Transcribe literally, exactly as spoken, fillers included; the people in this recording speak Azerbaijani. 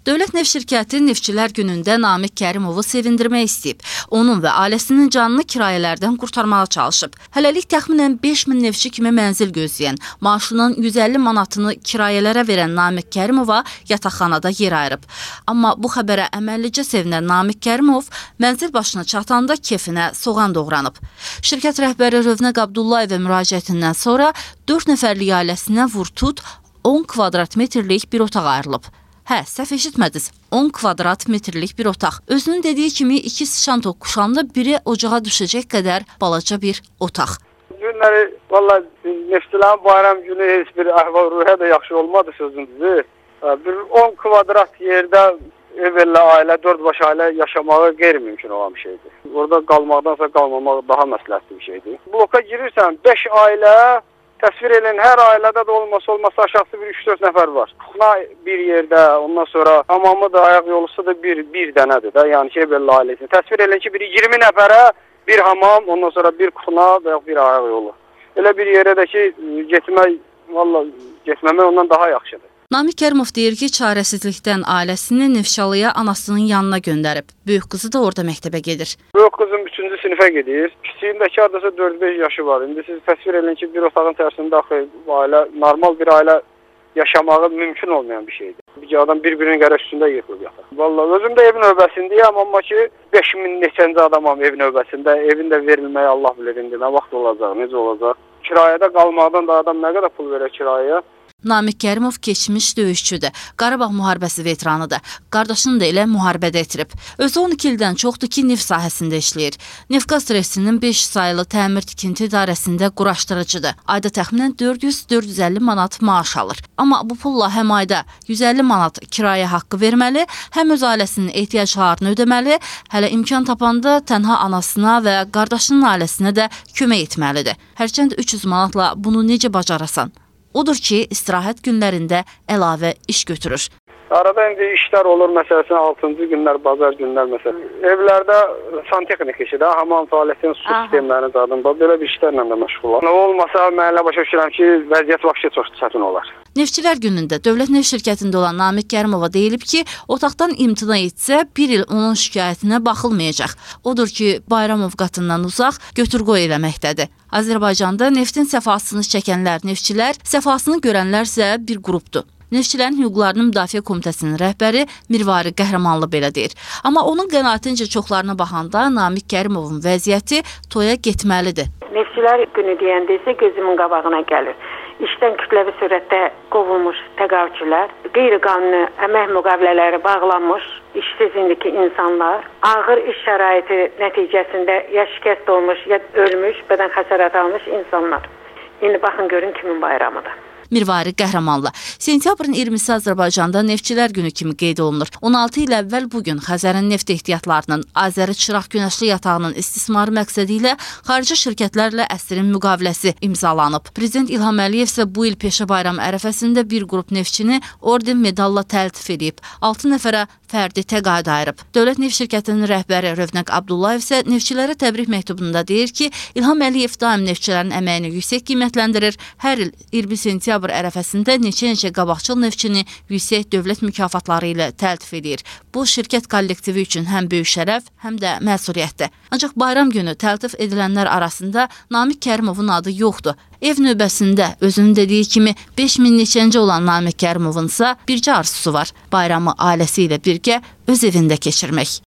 Dövlət Neft şirkəti Neftçilər günündə Namiq Kərimovu sevindirmək istəyib. Onun və ailəsinin canını kirayələrdən qurtarmağa çalışıb. Hələlik təxminən beş min neftçi kimi mənzil gözləyən, maaşının yüz əlli manatını kirayələrə verən Namiq Kərimova yataqxanada yer ayırıb. Amma bu xəbərə əməllicə sevinən Namiq Kərimov mənzil başına çatanda kefinə soğan doğranıb. Şirkət rəhbəri Rövnəq Abdullayeva müraciətindən sonra dörd nəfərlik ailəsinə vur-tut on kvadrat metrlik bir otaq ayrılıb. Hə, səhv eşitmədiniz. on kvadrat metrlik bir otaq. Özünün dediyi kimi iki sıçan toqquşanda biri ocağa düşəcək qədər balaca bir otaq. Günləri, valla neftçilərin bayram günü heç bir əhval-ruhiyyə də yaxşı olmadı sözünüzü. Bir on kvadrat yerdə ev elə ailə, dörd baş ailə yaşamağı qeyri-mümkün olan bir şeydir. Orada qalmaqdansa qalmamaq daha məsləhətli bir şeydir. Bloka girirsən, beş ailə, təsvir edin, hər ailədə də olmasa olmasa aşağısı bir üç dörd nəfər var. Kuxna bir yerdə, ondan sonra hamamı da, ayaq yolusu da bir, bir dənədir də, yəni ki, belə ailəsini. Təsvir edin ki, bir iyirmi nəfərə bir hamam, ondan sonra bir kuxna və bir ayaq yolu. Elə bir yerə də ki, getmək, valla getməmək ondan daha yaxşıdır. Namiq Kərimov deyir ki, çarəsizlikdən ailəsini Neftçalıya anasının yanına göndərib. Böyük qızı da orada məktəbə gedir. Böyük qızım üçüncü sinifə gedir. Kiçiyindəki adasa dörd beş yaşı var. İndi siz təsvir edin ki, bir otağın içərisində ailə, normal bir ailə yaşamağı mümkün olmayan bir şeydir. Bir adam bir-birinin qərə üstündə yıxılıb yatır. Vallahi özüm də ev növbəsindəyəm, amma ki beş min neçənci adamam ev növbəsində. Evin də verilməyi Allah bilir indi nə vaxt olacaq, necə olacaq. Kirayədə qalmaqdan da adam nə qədər pul verər kirayəyə? Namiq Kərimov keçmiş döyüşçüdür. Qarabağ müharibəsi veteranıdır. Qardaşını da elə müharibədə itirib. Özü on iki ildən çoxdur ki, neft sahəsində işləyir. Neftqaz Trestinin beş sayılı təmir tikinti idarəsində quraşdırıcıdır. Ayda təxminən dörd yüz dörd yüz əlli manat maaş alır. Amma bu pulla həm ayda yüz əlli manat kirayə haqqı verməli, həm öz ailəsinin ehtiyaclarını ödəməli, hələ imkan tapanda tənha anasına və qardaşının ailəsinə də kömək etməlidir. Hərçənd üç yüz manatla bunu necə bacarasan? Odur ki, istirahət günlərində əlavə iş götürür. Arada indi işlər olur, məsələn, altıncı günlər, bazar günlər məsələn. Evlərdə santexnik işi də, hamam tualetin su sistemlərinin zadında belə bir işlərlə də məşğul olur. Nə olmasa, mənlə başa düşürəm ki, vəziyyət vəxşi çox çətin olar. Neftçilər günündə Dövlət Neft şirkətində olan Namiq Kərimova deyilib ki, otaqdan imtina etsə, bir il onun şikayətinə baxılmayacaq. Odur ki, bayram ovqatından uzaq götür-qoy eləməkdədir. Azərbaycanda neftin səfasını çəkənlər neftçilər, səfasını görənlər isə bir qrupdur. Neftçilərin hüquqlarının müdafiə komitəsinin rəhbəri Mirvari Qəhrəmanlı belə deyir. Amma onun qənaətincə çoxlarına baxanda Namiq Kərimovun vəziyyəti toya getməlidir. Neftçilər günü deyəndə isə gözümün qabağına gəlir. İşdən kütləvi sürətdə qovulmuş təqaüdçülər, qeyri-qanuni əmək müqavilələri bağlanmış işsiz indiki insanlar, ağır iş şəraiti nəticəsində ya şikəst olmuş, ya ölmüş, bədən xəsarət almış insanlar. İndi baxın görün kimin bayramıdır. Mirvari Qəhrəmanlı. Sentyabrın iyirmisi Azərbaycanda Neftçilər günü kimi qeyd olunur. on altı il əvvəl bugün Xəzərin neft ehtiyatlarının Azəri Çıraq Günəşli yatağının istismarı məqsədi ilə xarici şirkətlərlə əsrin müqaviləsi imzalanıb. Prezident İlham Əliyev isə bu il peşə bayramı ərəfəsində bir qrup neftçini orden medalla təltif edib. altı nəfərə fərdi təqaüd ayırıb. Dövlət Neft şirkətinin rəhbəri Rövnəq Abdullayev isə neftçilərə təbrik məktubunda deyir ki, İlham Əliyev daim neftçilərin əməyini yüksək qiymətləndirir. Hər il iyirmi sentyabr ərəfəsində neçə-neçə qabaqcıl neftçini yüksək dövlət mükafatları ilə təltif edir. Bu, şirkət kollektivi üçün həm böyük şərəf, həm də məsuliyyətdir. Ancaq bayram günü təltif edilənlər arasında Namiq Kərimovun adı yoxdur. Ev növbəsində özünün dediyi kimi beş min neçənci olan Namiq Kərimovun isə bircə arzusu var. Bayramı ailəsi ilə birgə öz evində keçirmək.